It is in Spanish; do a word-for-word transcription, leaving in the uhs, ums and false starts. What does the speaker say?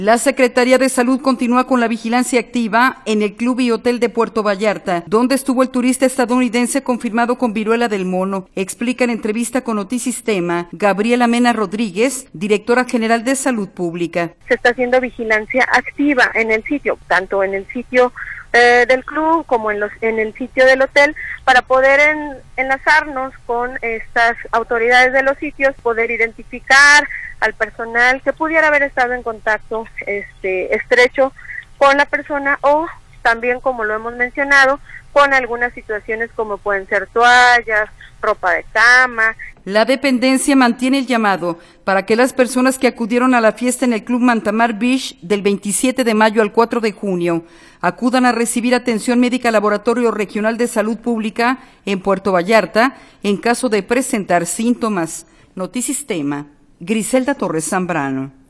La Secretaría de Salud continúa con la vigilancia activa en el Club y Hotel de Puerto Vallarta, donde estuvo el turista estadounidense confirmado con viruela del mono. Explica en entrevista con Notisistema Gabriela Mena Rodríguez, directora general de Salud Pública. Se está haciendo vigilancia activa en el sitio, tanto en el sitio eh, del club como en, los, en el sitio del hotel, para poder en, enlazarnos con estas autoridades de los sitios, poder identificar al personal que pudiera haber estado en contacto este, estrecho con la persona, o también, como lo hemos mencionado, con algunas situaciones como pueden ser toallas, ropa de cama. La dependencia mantiene el llamado para que las personas que acudieron a la fiesta en el Club Mantamar Beach del veintisiete de mayo al cuatro de junio acudan a recibir atención médica al Laboratorio Regional de Salud Pública en Puerto Vallarta en caso de presentar síntomas. Notisistema, Griselda Torres Zambrano.